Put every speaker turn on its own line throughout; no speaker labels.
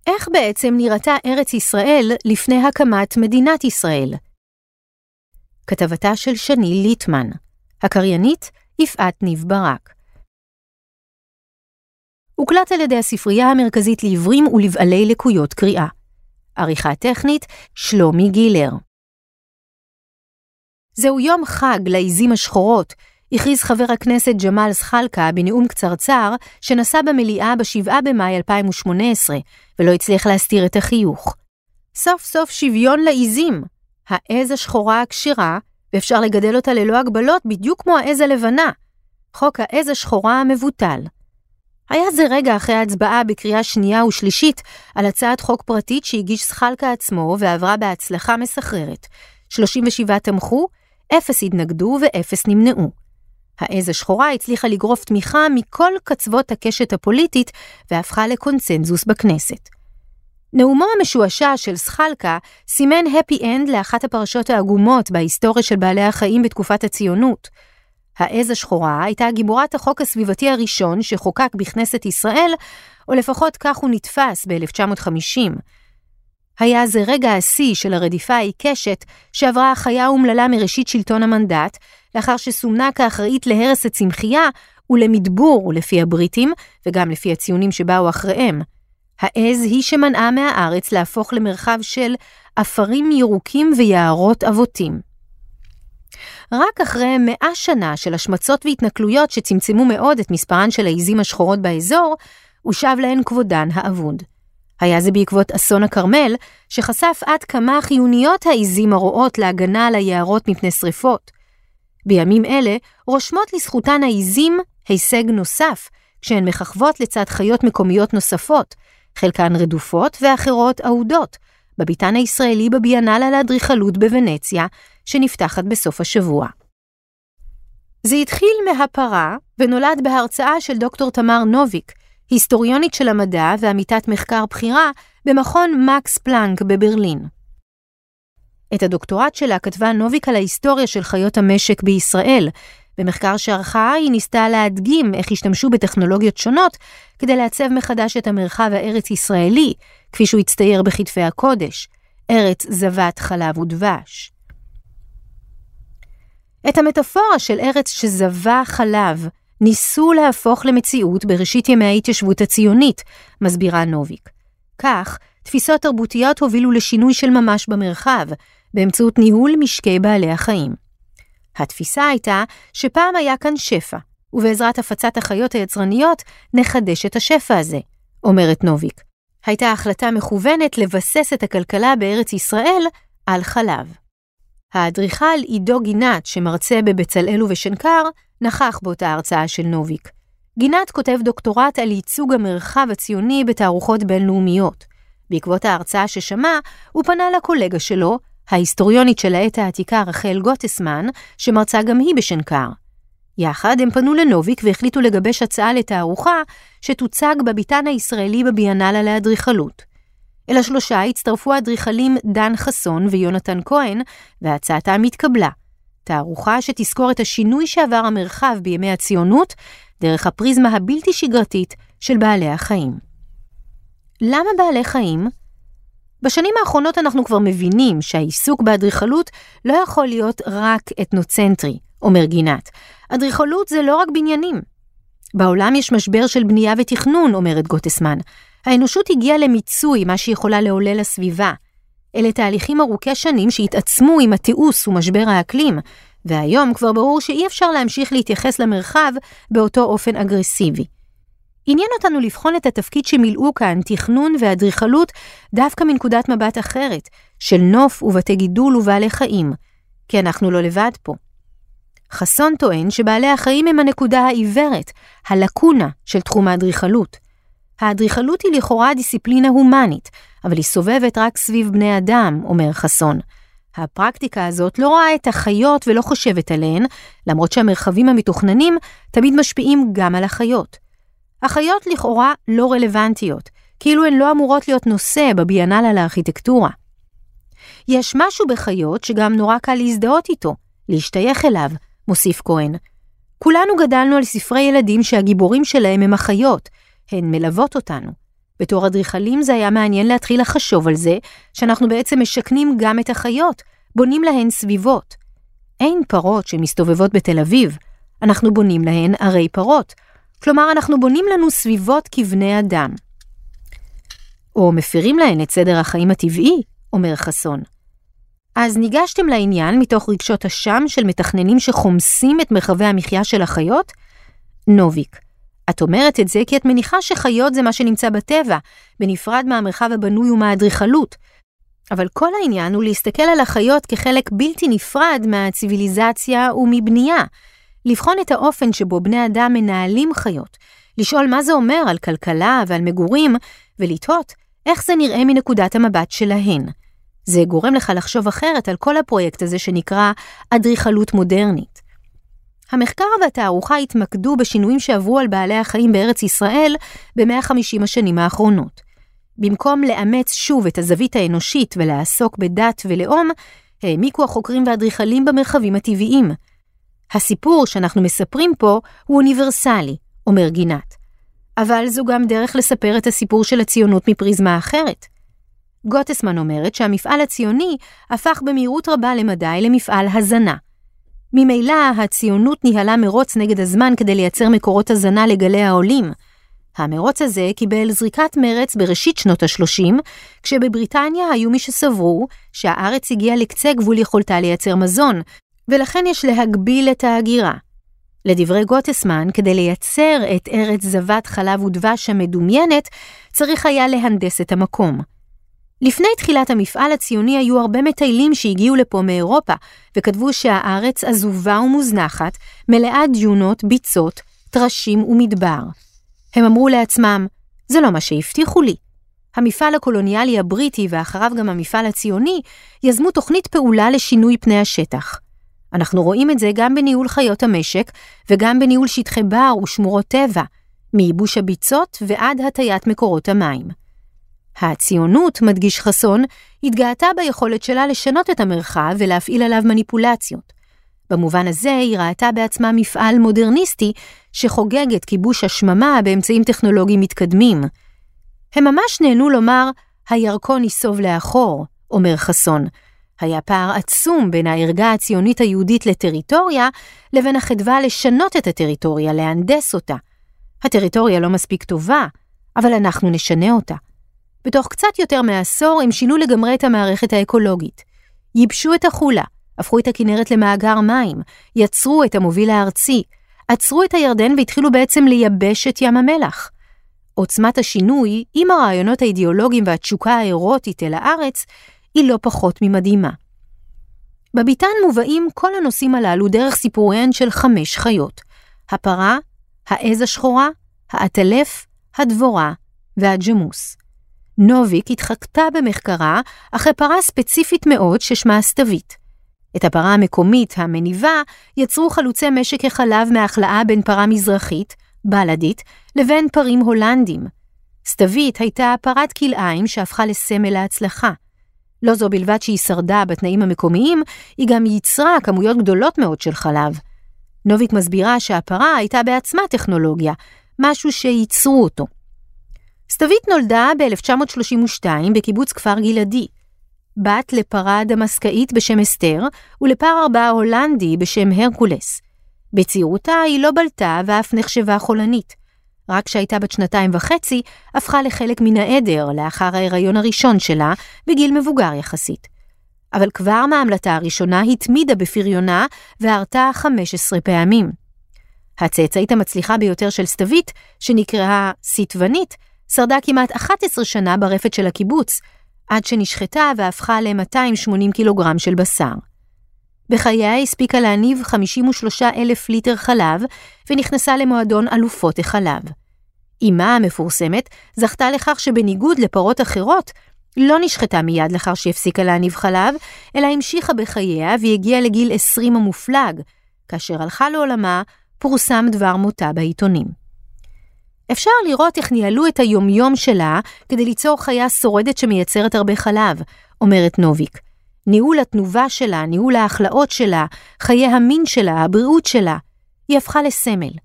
איך בעצם נראתה ארץ ישראל לפני הקמת מדינת ישראל? כתבתה של שני ליטמן, הקריינית יפעת ניב ברק. הוקלט על ידי הספרייה המרכזית לעברים ולבעלי לקויות קריאה. עריכה טכנית שלומי גילר. זהו יום חג לעיזים השחורות, הכריז חבר הכנסת ג'מאל זחאלקה בנאום קצרצר שנשא במליאה ב7 במאי 2018, ולא הצליח להסתיר את החיוך. סוף סוף שוויון לעיזים. העז השחורה הקשירה, ואפשר לגדל אותה ללא הגבלות בדיוק כמו העז הלבנה. חוק העז השחורה המבוטל. היה זה רגע אחרי ההצבעה בקריאה שנייה ושלישית על הצעת חוק פרטית שהגיש זחאלקה עצמו ועברה בהצלחה מסחררת. 37 תמכו, 0 התנגדו ו0 נמנעו. העז השחורה הצליחה לגרוף תמיכה מכל קצוות הקשת הפוליטית והפכה לקונצנזוס בכנסת. נאומו המשועשע של זחאלקה סימן happy end לאחת הפרשות העגומות בהיסטוריה של בעלי החיים בתקופת הציונות. העז השחורה הייתה גיבורת החוק הסביבתי הראשון שחוקק בכנסת ישראל, או לפחות כך הוא נתפס ב-1950. היה זה רגע השיא של הרדיפה העיקשת שעברה החיה אומללה מראשית שלטון המנדט, לאחר שסומנה כאחראית להרס הצמחייה ולמדבור לפי הבריטים וגם לפי הציונים שבאו אחריהם. העז היא שמנעה מהארץ להפוך למרחב של אפרים ירוקים ויערות אבותים. רק אחרי 100 שנה של השמצות והתנכלויות שצמצמו מאוד את מספרן של העיזים השחורות באזור, הושב להן כבודן האבוד. היה זה בעקבות אסון הכרמל, שחשף עד כמה חיוניות העיזים הרואות להגנה על היערות מפני שריפות. בימים אלה רושמות לזכותן העיזים הישג נוסף, כשהן מככבות לצד חיות מקומיות נוספות, חלקן רדופות ואחרות אהודות, בביתן הישראלי בביאנל על האדריכלות בוונציה, שנפתחת בסוף השבוע. זה התחיל מהפרה ונולד בהרצאה של דוקטור תמר נוביק, היסטוריונית של המדע ועמיתת מחקר בחירה במכון מקס פלנק בברלין. את הדוקטורט שלה כתבה נוביק על ההיסטוריה של חיות המשק בישראל. במחקר שערכה היא ניסתה להדגים איך השתמשו בטכנולוגיות שונות כדי לעצב מחדש את המרחב הארץ ישראלי, כפי שהוא הצטייר בכתבי הקודש, ארץ זבת חלב ודבש. את המטאפורה של ארץ שזבה חלב ניסו להפוך למציאות בראשית ימי ההתיישבות הציונית, מסבירה נוביק. כך, תפיסות תרבותיות הובילו לשינוי של ממש במרחב, באמצעות ניהול משקי בעלי החיים. התפיסה הייתה שפעם היה כאן שפע, ובעזרת הפצת החיות היצרניות נחדש את השפע הזה, אומרת נוביק. הייתה החלטה מכוונת לבסס את הכלכלה בארץ ישראל על חלב. האדריכל עידו גינת, שמרצה בבצלאל ובשנקר, נכח באותה הרצאה של נוביק. גינת כותב דוקטורט על ייצוג המרחב הציוני בתערוכות בינלאומיות. בעקבות ההרצאה ששמע, הוא פנה לקולגה שלו, ההיסטוריונית של העת העתיקה רחל גוטסמן, שמרצה גם היא בשנקר. יחד הם פנו לנוביק והחליטו לגבש הצעה לתערוכה שתוצג בביתן הישראלי בביאנל על האדריכלות. אל השלושה הצטרפו האדריכלים דן חסון ויונתן כהן, והצעתם התקבלה. תערוכה שתזכור את השינוי שעבר המרחב בימי הציונות, דרך הפריזמה הבלתי שגרתית של בעלי החיים. למה בעלי חיים? בשנים האחרונות אנחנו כבר מבינים שהעיסוק באדריכלות לא יכול להיות רק אתנוצנטרי, אומר גינת. אדריכלות זה לא רק בניינים. בעולם יש משבר של בנייה ותכנון, אומרת גוטסמן. האנושות הגיעה למיצוי מה שיכולה לעולל לסביבה. אלה תהליכים ארוכי שנים שהתעצמו עם התיעוש ומשבר האקלים, והיום כבר ברור שאי אפשר להמשיך להתייחס למרחב באותו אופן אגרסיבי. עניין אותנו לבחון את התפקיד שמילאו כאן תכנון ואדריכלות דווקא מנקודת מבט אחרת, של נוף ובתי גידול ובעלי חיים, כי אנחנו לא לבד פה. חסון טוען שבעלי החיים הם הנקודה העיוורת, הלקונה של תחום האדריכלות. האדריכלות היא לכאורה דיסציפלינה הומנית, אבל היא סובבת רק סביב בני אדם, אומר חסון. הפרקטיקה הזאת לא רואה את החיות ולא חושבת עליהן, למרות שהמרחבים המתוכננים תמיד משפיעים גם על החיות. החיות לכאורה לא רלוונטיות, כאילו הן לא אמורות להיות נושא בביאנל על הארכיטקטורה. יש משהו בחיות שגם נורא קל להזדהות איתו, להשתייך אליו, מוסיף כהן. כולנו גדלנו על ספרי ילדים שהגיבורים שלהם הם החיות, הן מלוות אותנו. בתור אדריכלים זה היה מעניין להתחיל לחשוב על זה, שאנחנו בעצם משכנים גם את החיות, בונים להן סביבות. אין פרות שמסתובבות בתל אביב, אנחנו בונים להן ערי פרות, כלומר אנחנו בונים לנו סביבות כבני אדם. או מפירים להן את סדר החיים הטבעי, אומר חסון. אז ניגשתם לעניין מתוך רגשות אשם של מתכננים שחומסים את מרחבי המחיה של החיות? נוביק, את אומרת את זה כי את מניחה שחיות זה מה שנמצא בטבע, בנפרד מהמרחב הבנוי ומהאדריכלות. אבל כל העניין הוא להסתכל על החיות כחלק בלתי נפרד מהציביליזציה ומבנייה, לבחון את האופן שבו בני אדם מנהלים חיות, לשאול מה זה אומר על כלכלה ועל מגורים, ולתהות איך זה נראה מנקודת המבט שלהן. זה גורם לך לחשוב אחרת על כל הפרויקט הזה שנקרא אדריכלות מודרנית. המחקר והתערוכה התמקדו בשינויים שעברו על בעלי החיים בארץ ישראל ב-150 השנים האחרונות. במקום לאמץ שוב את הזווית האנושית ולעסוק בדת ולאום, העמיקו החוקרים והאדריכלים במרחבים הטבעיים. הסיפור שאנחנו מספרים פה הוא אוניברסלי, אומר גינת. אבל זו גם דרך לספר את הסיפור של הציונות מפריזמה אחרת. גוטסמן אומרת שהמפעל הציוני הפך במהירות רבה למדי למפעל הזנה. ממילא הציונות ניהלה מרוץ נגד הזמן כדי לייצר מקורות הזנה לגלי העולים. המרוץ הזה קיבל זריקת מרץ בראשית שנות ה-30, כשבבריטניה היו מי שסברו שהארץ הגיעה לקצה גבול יכולתה לייצר מזון, ולכן יש להגביל את ההגירה. לדברי גוטסמן, כדי לייצר את ארץ זבת חלב ודבש המדומיינת, צריך היה להנדס את המקום. לפני תחילת המפעל הציוני היו הרבה מטיילים שהגיעו לפה מאירופה, וכתבו שהארץ עזובה ומוזנחת, מלאה דיונות, ביצות, טרשים ומדבר. הם אמרו לעצמם, זה לא מה שהבטיחו לי. המפעל הקולוניאלי הבריטי ואחריו גם המפעל הציוני יזמו תוכנית פעולה לשינוי פני השטח. אנחנו רואים את זה גם בניהול חיות המשק וגם בניהול שטחי בר ושמורות טבע, מייבוש הביצות ועד הטיית מקורות המים. הציונות, מדגיש חסון, התגאתה ביכולת שלה לשנות את המרחב ולהפעיל עליו מניפולציות. במובן הזה היא ראתה בעצמה מפעל מודרניסטי שחוגג את כיבוש השממה באמצעים טכנולוגיים מתקדמים. הם ממש נהנו לומר, הירקון ייסוב לאחור, אומר חסון. היה פער עצום בין הערגה הציונית היהודית לטריטוריה, לבין החדווה לשנות את הטריטוריה, להנדס אותה. הטריטוריה לא מספיק טובה, אבל אנחנו נשנה אותה. בתוך קצת יותר מעשור הם שינו לגמרי את המערכת האקולוגית. ייבשו את החולה, הפכו את הכנרת למאגר מים, יצרו את המוביל הארצי, עצרו את הירדן והתחילו בעצם לייבש את ים המלח. עוצמת השינוי, עם הרעיונות האידיאולוגיים והתשוקה האירוטית אל הארץ, היא לא פחות ממדהימה. בביתן מובאים כל הנושאים הללו דרך סיפוריהן של 5 חיות. הפרה, העז השחורה, העטלף, הדבורה והג'מוס. נוביק התחקתה במחקרה אחרי פרה ספציפית מאוד ששמה סתווית. את הפרה המקומית, המניבה, יצרו חלוצי משק החלב מההחלאה בין פרה מזרחית, בלדית, לבין פרים הולנדים. סתווית הייתה פרת כלאיים שהפכה לסמל ההצלחה. לא זו בלבד שהיא שרדה בתנאים המקומיים, היא גם ייצרה כמויות גדולות מאוד של חלב. נוביק מסבירה שהפרה הייתה בעצמה טכנולוגיה, משהו שייצרו אותו. סתווית נולדה ב-1932 בקיבוץ כפר גלעדי, בת לפרה דמסקאית בשם אסתר ולפר 4 הולנדי בשם הרקולס. בצעירותה היא לא בלטה ואף נחשבה חולנית. רק כשהייתה בת 2.5 הפכה לחלק מן העדר לאחר ההיריון הראשון שלה בגיל מבוגר יחסית. אבל כבר מההמלטה הראשונה התמידה בפריונה והרתה 15 פעמים. הצאצאית המצליחה ביותר של סתווית, שנקראה סיטבנית, שרדה כמעט 11 שנה ברפת של הקיבוץ, עד שנשחטה והפכה ל-280 קילוגרם של בשר. בחייה הספיקה להניב 53,000 ליטר חלב, ונכנסה למועדון אלופות החלב. אמה המפורסמת זכתה לכך שבניגוד לפרות אחרות, לא נשחטה מיד לאחר שהפסיקה להניב חלב, אלא המשיכה בחייה והגיעה לגיל 20 המופלג, כאשר הלכה לעולמה, פורסם דבר מותה בעיתונים. אפשר לראות איך ניהלו את היומיום שלה כדי ליצור חיה שורדת שמייצרת הרבה חלב, אומרת נוביק. ניהול התנובה שלה, ניהול ההחלאות שלה, חיי המין שלה, הבריאות שלה, היא הפכה לסמל.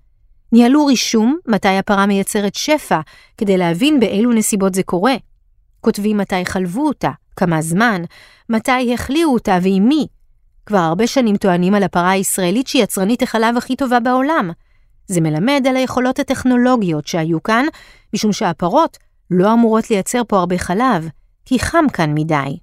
ניהלו רישום מתי הפרה מייצרת שפע, כדי להבין באילו נסיבות זה קורה. כותבים מתי חלבו אותה, כמה זמן, מתי החליאו אותה ועם מי. כבר הרבה שנים טוענים על הפרה הישראלית שהיא יצרנית החלב הכי טובה בעולם. זה מלמד על היכולות הטכנולוגיות שהיו כאן, משום שהפרות לא אמורות לייצר פה הרבה חלב, כי חם כאן מדי.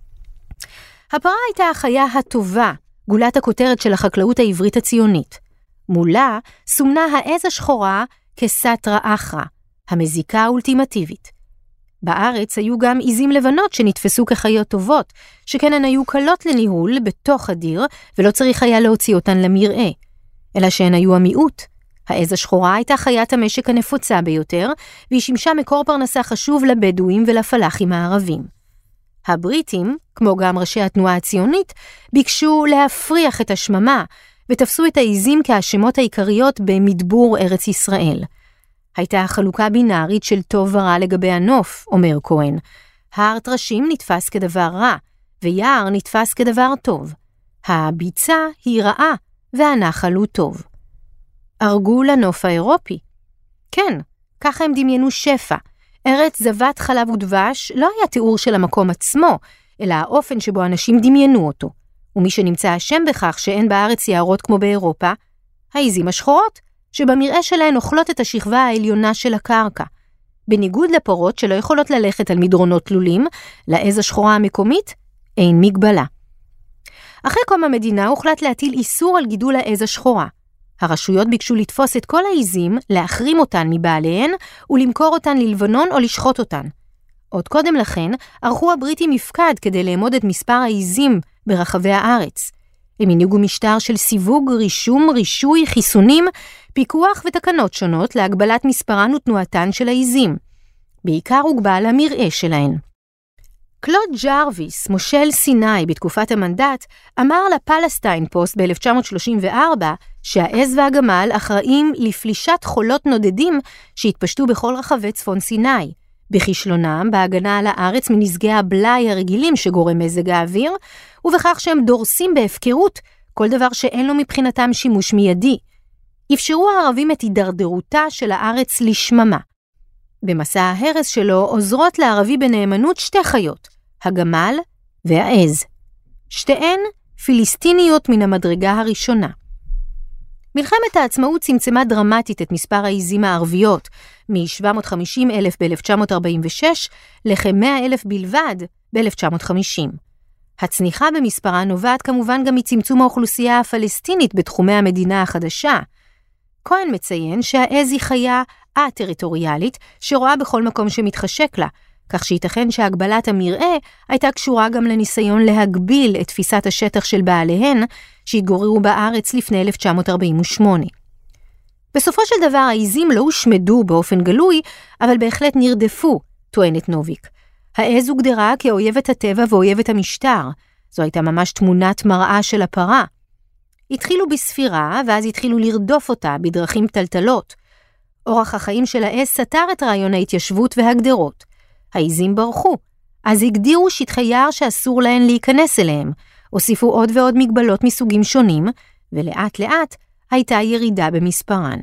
הפרה הייתה החיה הטובה, גולת הכותרת של החקלאות העברית הציונית. מולה סומנה העז השחורה כסטרה אחרא, המזיקה האולטימטיבית. בארץ היו גם עיזים לבנות שנתפסו כחיות טובות, שכן הן היו קלות לניהול בתוך הדיר, ולא צריך היה להוציא אותן למרעה. אלא שהן היו המיעוט. העז השחורה הייתה חיית המשק הנפוצה ביותר, והיא שימשה מקור פרנסה חשוב לבדואים ולפלחים הערבים. הבריטים, כמו גם ראשי התנועה הציונית, ביקשו להפריח את השממה, ותפסו את העיזים כאשמות העיקריות במדבור ארץ ישראל. הייתה חלוקה בינארית של טוב ורע לגבי הנוף, אומר כהן. הר טרשים נתפס כדבר רע, ויער נתפס כדבר טוב. הביצה היא רעה, והנחל הוא טוב. ארגו לנוף האירופי. כן, ככה הם דמיינו שפע. ארץ זבת חלב ודבש לא היה תיאור של המקום עצמו, אלא האופן שבו אנשים דמיינו אותו. ומי שנמצא אשם בכך שאין בארץ יערות כמו באירופה, העיזים השחורות, שבמראה שלהן אוכלות את השכבה העליונה של הקרקע. בניגוד לפרות שלא יכולות ללכת על מדרונות תלולים, לעז השחורה המקומית אין מגבלה. אחרי קום המדינה הוחלט להטיל איסור על גידול העז השחורה. הרשויות ביקשו לתפוס את כל העיזים, להחרים אותן מבעליהן ולמכור אותן ללבנון או לשחוט אותן. עוד קודם לכן ערכו הבריטים מפקד כדי לאמוד את מספר העיזים ברחבי הארץ. הם הנהיגו משטר של סיווג, רישום, רישוי, חיסונים, פיקוח ותקנות שונות להגבלת מספרן ותנועתן של העיזים. בעיקר הוגבל המראה שלהן. קלוד ג'רוויס, מושל סיני בתקופת המנדט, אמר לפלסטיין פוסט ב-1934 שהעז והגמל אחראים לפלישת חולות נודדים שהתפשטו בכל רחבי צפון סיני, בכישלונם בהגנה על הארץ מנזגי הבלאי הרגילים שגורם מזג האוויר, ובכך שהם דורסים בהפקרות כל דבר שאין לו מבחינתם שימוש מיידי. אפשרו הערבים את הידרדרותה של הארץ לשממה. במסע ההרס שלו עוזרות לערבי בנאמנות שתי חיות, הגמל והעז. שתיהן פיליסטיניות מן המדרגה הראשונה. מלחמת העצמאות צמצמה דרמטית את מספר העיזים הערביות, מ-750,000 ב-1946 לכ-100,000 בלבד ב-1950. הצניחה במספרה נובעת כמובן גם מצמצום האוכלוסייה הפלסטינית בתחומי המדינה החדשה. כהן מציין שהעז היא חיה הטריטוריאלית שרואה בכל מקום שמתחשק לה, כך שייתכן שהגבלת המראה הייתה קשורה גם לניסיון להגביל את תפיסת השטח של בעליהן שהתגוררו בארץ לפני 1948. בסופו של דבר העיזים לא הושמדו באופן גלוי, אבל בהחלט נרדפו, טוענת נוביק. העז הוגדרה כאויבת הטבע ואויבת המשטר. זו הייתה ממש תמונת מראה של הפרה. התחילו בספירה, ואז התחילו לרדוף אותה בדרכים טלטלות. אורח החיים של העז סתר את רעיון ההתיישבות והגדרות. העיזים ברחו, אז הגדירו שטחי יער שאסור להן להיכנס אליהם, הוסיפו עוד ועוד מגבלות מסוגים שונים, ולאט לאט הייתה ירידה במספרן.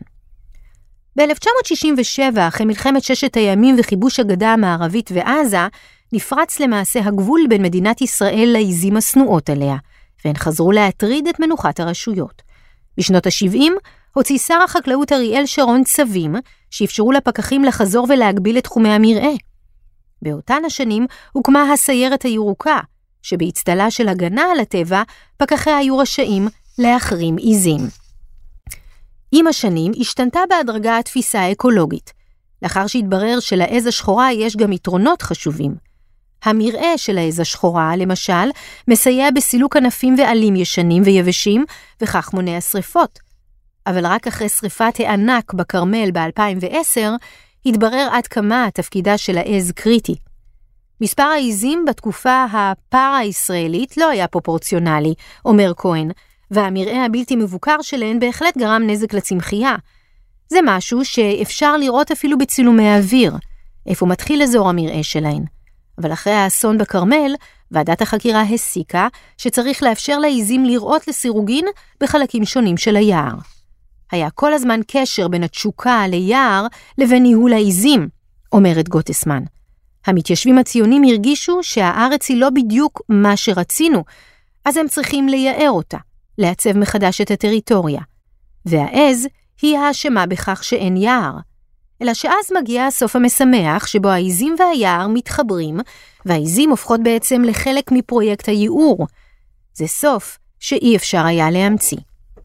ב-1967, אחרי מלחמת ששת הימים וכיבוש הגדה המערבית ועזה, נפרץ למעשה הגבול בין מדינת ישראל לעיזים הסנועות עליה, והן חזרו להטריד את מנוחת הרשויות. בשנות ה-70 הוציא שר החקלאות אריאל שרון צווים שאפשרו לפקחים לחזור ולהגביל את תחומי המרעה. באותן השנים הוקמה הסיירת הירוקה, שבהצטלה של הגנה על הטבע, פקחיה היו רשאים להחרים עיזים. עם השנים השתנתה בהדרגה התפיסה האקולוגית, לאחר שהתברר שלעז השחורה יש גם יתרונות חשובים. המראה של העז השחורה, למשל, מסייע בסילוק ענפים ועלים ישנים ויבשים, וכך מונע שריפות. אבל רק אחרי שריפת הענק בקרמל ב-2010, התברר עד כמה תפקידה של העז קריטי. מספר העיזים בתקופה הפארה-ישראלית לא היה פרופורציונלי, אומר כהן, והמראה הבלתי מבוקר שלהן בהחלט גרם נזק לצמחייה. זה משהו שאפשר לראות אפילו בצילומי האוויר, איפה מתחיל אזור המראה שלהן. אבל אחרי האסון בקרמל, ועדת החקירה הסיקה שצריך לאפשר לעיזים לראות לסירוגין בחלקים שונים של היער. היה כל הזמן קשר בין התשוקה ליער לבין ניהול העיזים, אומרת גוטסמן. המתיישבים הציונים הרגישו שהארץ היא לא בדיוק מה שרצינו, אז הם צריכים לייער אותה, לעצב מחדש את הטריטוריה. והעז היא האשמה בכך שאין יער. אלא שאז מגיע הסוף המשמח שבו העיזים והיער מתחברים, והעיזים הופכות בעצם לחלק מפרויקט הייעור. זה סוף שאי אפשר היה להמציא.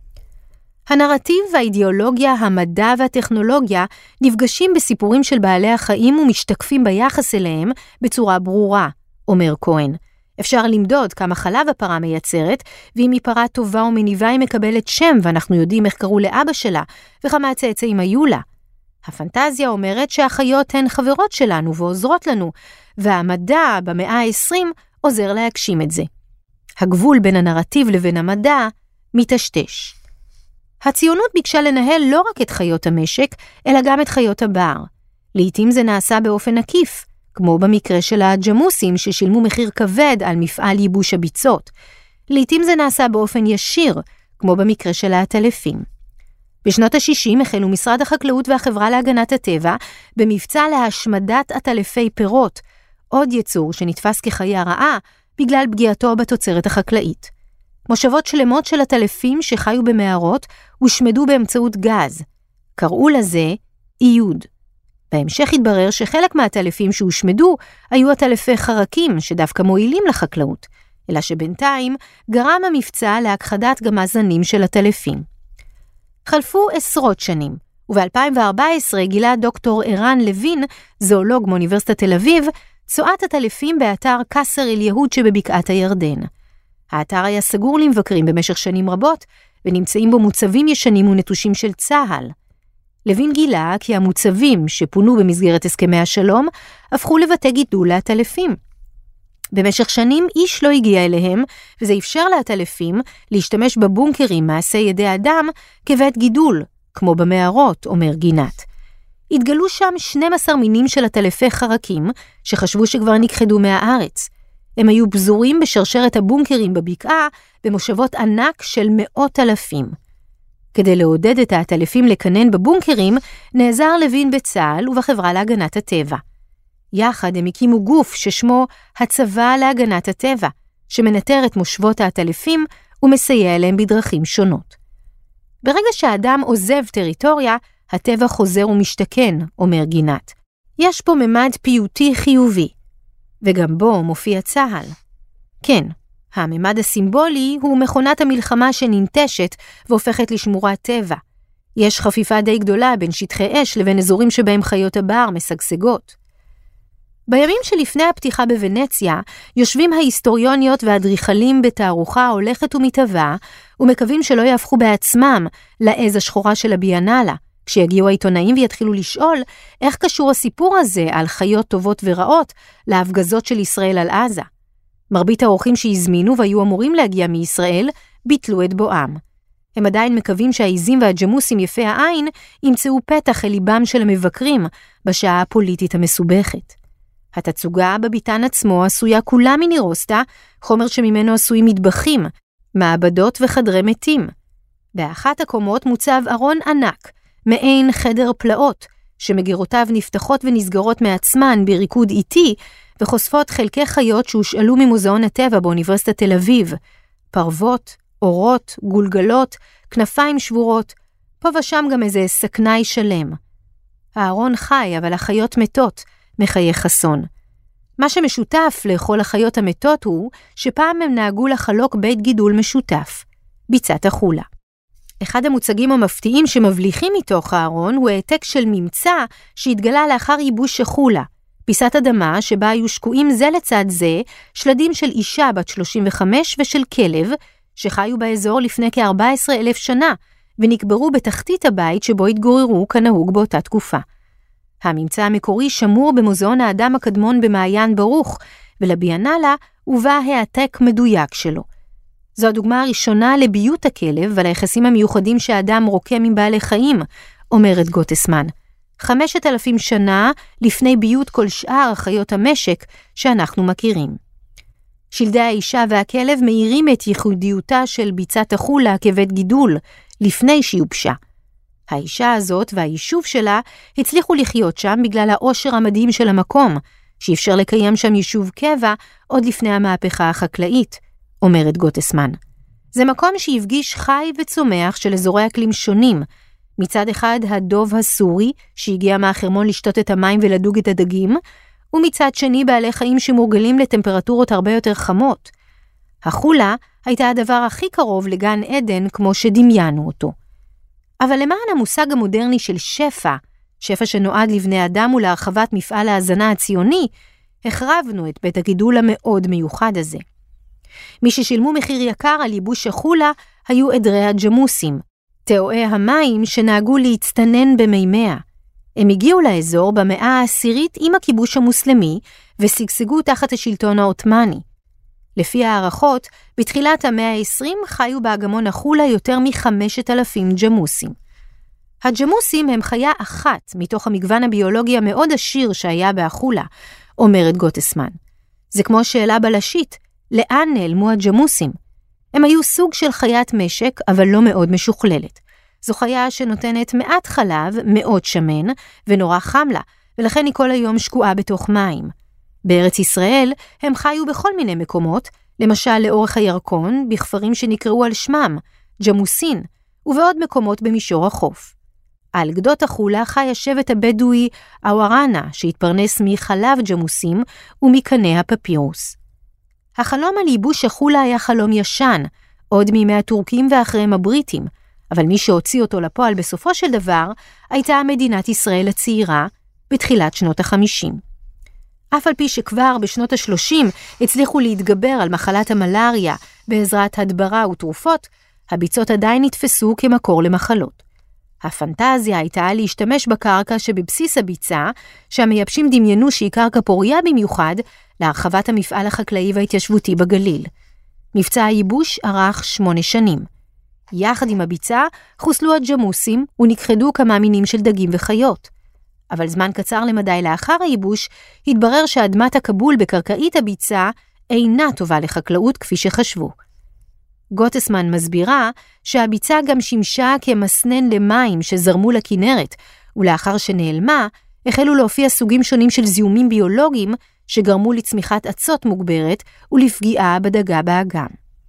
הנרטיב והאידיאולוגיה, המדע והטכנולוגיה נפגשים בסיפורים של בעלי החיים ומשתקפים ביחס אליהם בצורה ברורה, אומר כהן. אפשר למדוד כמה חלב הפרה מייצרת, ואם היא פרה טובה ומניבה היא מקבלת שם, ואנחנו יודעים איך קראו לאבא שלה, וכמה הצאצאים היו לה. הפנטזיה אומרת שהחיות הן חברות שלנו ועוזרות לנו, והמדע במאה ה-20 עוזר להגשים את זה. הגבול בין הנרטיב לבין המדע מתשתש. הציונות ביקשה לנהל לא רק את חיות המשק, אלא גם את חיות הבר. לעתים זה נעשה באופן עקיף, כמו במקרה של הג'מוסים ששילמו מחיר כבד על מפעל ייבוש הביצות. לעתים זה נעשה באופן ישיר, כמו במקרה של העטלפים. בשנות ה-60 החלו משרד החקלאות והחברה להגנת הטבע במבצע להשמדת עטלפי פירות, עוד יצור שנתפס כחיה רעה בגלל פגיעתו בתוצרת החקלאית. מושבות שלמות של עטלפים שחיו במערות הושמדו באמצעות גז. קראו לזה איוד. בהמשך התברר שחלק מהעטלפים שהושמדו היו עטלפי חרקים שדווקא מועילים לחקלאות, אלא שבינתיים גרם המבצע להכחדת גמזנים של עטלפים. חלפו עשרות שנים, וב-2014 גילה דוקטור ערן לוין, זואולוג מאוניברסיטת תל אביב, צואת עטלפים באתר קסר אל יהוד שבבקעת הירדן. האתר היה סגור למבקרים במשך שנים רבות, ונמצאים בו מוצבים ישנים ונטושים של צה"ל. לוין גילה כי המוצבים שפונו במסגרת הסכמי השלום, הפכו לבתי גידול לעטלפים. במשך שנים איש לא הגיע אליהם, וזה אפשר לעטלפים להשתמש בבונקרים מעשי ידי אדם כבית גידול, כמו במערות, אומר גינת. התגלו שם 12 מינים של עטלפי חרקים, שחשבו שכבר נכחדו מהארץ. הם היו פזורים בשרשרת הבונקרים בבקעה, במושבות ענק של 100,000. כדי לעודד את העטלפים לקנן בבונקרים, נעזר לוין בצה"ל ובחברה להגנת הטבע. יחד הם הקימו גוף ששמו הצבא להגנת הטבע, שמנטר את מושבות העטלפים ומסייע להם בדרכים שונות. ברגע שהאדם עוזב טריטוריה, הטבע חוזר ומשתכן, אומר גינת. יש פה ממד פיוטי חיובי, וגם בו מופיע צה"ל. כן, הממד הסימבולי הוא מכונת המלחמה שננטשת והופכת לשמורת טבע. יש חפיפה די גדולה בין שטחי אש לבין אזורים שבהם חיות הבר משגשגות. בימים שלפני הפתיחה בוונציה, יושבים ההיסטוריוניות והאדריכלים בתערוכה הולכת ומתהווה, ומקווים שלא יהפכו בעצמם לעז השחורה של הביאנלה, כשיגיעו העיתונאים ויתחילו לשאול איך קשור הסיפור הזה על חיות טובות ורעות להפגזות של ישראל על עזה. מרבית האורחים שהזמינו והיו אמורים להגיע מישראל, ביטלו את בואם. הם עדיין מקווים שהעיזים והג'מוסים יפי העין ימצאו פתח אל ליבם של המבקרים בשעה הפוליטית המסובכת. התצוגה בביתן עצמו עשויה כולה מנירוסטה, חומר שממנו עשויים מטבחים, מעבדות וחדרי מתים. באחת הקומות מוצב ארון ענק, מעין חדר פלאות, שמגירותיו נפתחות ונסגרות מעצמן בריקוד איטי, וחושפות חלקי חיות שהושאלו ממוזיאון הטבע באוניברסיטת תל אביב. פרוות, אורות, גולגלות, כנפיים שבורות, פה ושם גם איזה סכנאי שלם. הארון חי, אבל החיות מתות, מחייך חסון. מה שמשותף לכל החיות המתות הוא שפעם הם נהגו לחלוק בית גידול משותף, ביצת החולה. אחד המוצגים המפתיעים שמבליחים מתוך הארון הוא העתק של ממצא שהתגלה לאחר ייבוש החולה, פיסת אדמה שבה היו שקועים זה לצד זה שלדים של אישה בת 35 ושל כלב שחיו באזור לפני כ-14,000 שנה ונקברו בתחתית הבית שבו התגוררו כנהוג באותה תקופה. הממצא המקורי שמור במוזיאון האדם הקדמון במעיין ברוך, ולביאנלה הובא העתק מדויק שלו. זו הדוגמה הראשונה לביות הכלב ועל היחסים המיוחדים שהאדם רוקם עם בעלי חיים, אומרת גוטסמן. 5,000 שנה לפני ביות כל שאר חיות המשק שאנחנו מכירים. שלדי האישה והכלב מאירים את ייחודיותה של ביצת החולה כבית גידול לפני שיובשה. האישה הזאת והיישוב שלה הצליחו לחיות שם בגלל העושר המדהים של המקום, שאפשר לקיים שם יישוב קבע עוד לפני המהפכה החקלאית, אומרת גוטסמן. זה מקום שהפגיש חי וצומח של אזורי אקלים שונים, מצד אחד הדוב הסורי שהגיע מהחרמון לשתות את המים ולדוג את הדגים, ומצד שני בעלי חיים שמורגלים לטמפרטורות הרבה יותר חמות. החולה הייתה הדבר הכי קרוב לגן עדן כמו שדמיינו אותו. אבל למען המושג המודרני של שפע, שפע שנועד לבני אדם ולהרחבת מפעל ההזנה הציוני, החרבנו את בית הגידול המאוד מיוחד הזה. מי ששילמו מחיר יקר על ייבוש החולה היו עדרי הג'מוסים, תאואי המים שנהגו להצטנן במימיה. הם הגיעו לאזור במאה העשירית עם הכיבוש המוסלמי וסגסגו תחת השלטון העות'מאני. לפי הערכות, בתחילת המאה ה-20 חיו באגמון החולה יותר מ-5,000 ג'מוסים. הג'מוסים הם חיה אחת מתוך המגוון הביולוגי המאוד עשיר שהיה באחולה, אומרת גוטסמן. זה כמו שאלה בלשית, לאן נעלמו הג'מוסים? הם היו סוג של חיית משק, אבל לא מאוד משוכללת. זו חיה שנותנת מעט חלב, מאוד שמן, ונורא חם לה, ולכן היא כל היום שקועה בתוך מים. בארץ ישראל הם חיו בכל מיני מקומות, למשל לאורך הירקון, בכפרים שנקראו על שמם, ג'מוסין, ובעוד מקומות במישור החוף. על גדות החולה חי השבט הבדואי אווארנה, שהתפרנס מחלב ג'מוסים ומקנה הפפירוס. החלום על ייבוש החולה היה חלום ישן, עוד מימי הטורקים ואחריהם הבריטים, אבל מי שהוציא אותו לפועל בסופו של דבר, הייתה מדינת ישראל הצעירה בתחילת שנות ה-50. אף על פי שכבר בשנות ה-30 הצליחו להתגבר על מחלת המלאריה בעזרת הדברה ותרופות, הביצות עדיין נתפסו כמקור למחלות. הפנטזיה הייתה להשתמש בקרקע שבבסיס הביצה, שהמייבשים דמיינו שהיא קרקע פוריה במיוחד, להרחבת המפעל החקלאי וההתיישבותי בגליל. מבצע הייבוש ארך 8 שנים. יחד עם הביצה חוסלו הג'מוסים ונכחדו כמה מינים של דגים וחיות. אבל זמן קצר למדי לאחר הייבוש, התברר שאדמת הכבול בקרקעית הביצה אינה טובה לחקלאות כפי שחשבו. גוטסמן מסבירה שהביצה גם שימשה כמסנן למים שזרמו לכנרת, ולאחר שנעלמה, החלו להופיע סוגים שונים של זיהומים ביולוגיים שגרמו לצמיחת עצות מוגברת ולפגיעה בדגה באגם.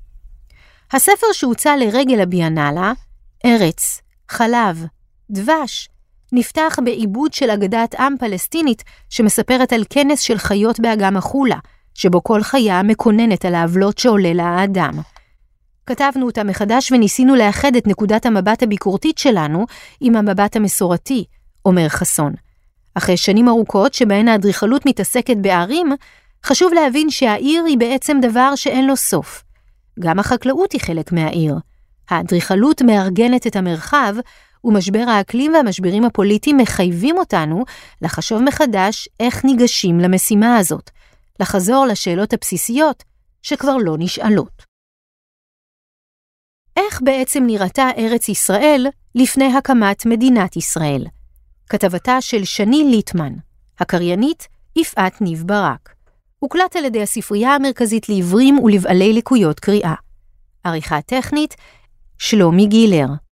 הספר שהוצא לרגל הביאנלה, ארץ, חלב, דבש, נפתח בעיבוד של אגדת עם פלסטינית שמספרת על כנס של חיות באגם החולה, שבו כל חיה מקוננת על העוולות שעולה לה האדם. כתבנו אותה מחדש וניסינו לאחד את נקודת המבט הביקורתית שלנו עם המבט המסורתי, אומר חסון. אחרי שנים ארוכות שבהן האדריכלות מתעסקת בערים, חשוב להבין שהעיר היא בעצם דבר שאין לו סוף. גם החקלאות היא חלק מהעיר. האדריכלות מארגנת את המרחב, ומשבר האקלים והמשברים הפוליטיים מחייבים אותנו לחשוב מחדש איך ניגשים למשימה הזאת, לחזור לשאלות הבסיסיות שכבר לא נשאלות. איך בעצם נראתה ארץ ישראל לפני הקמת מדינת ישראל? כתבתה של שני ליטמן, הקריינית יפעת ניב ברק. הוקלט על ידי הספרייה המרכזית לעיוורים ולבעלי לקויות קריאה. עריכה טכנית, שלומי גילר.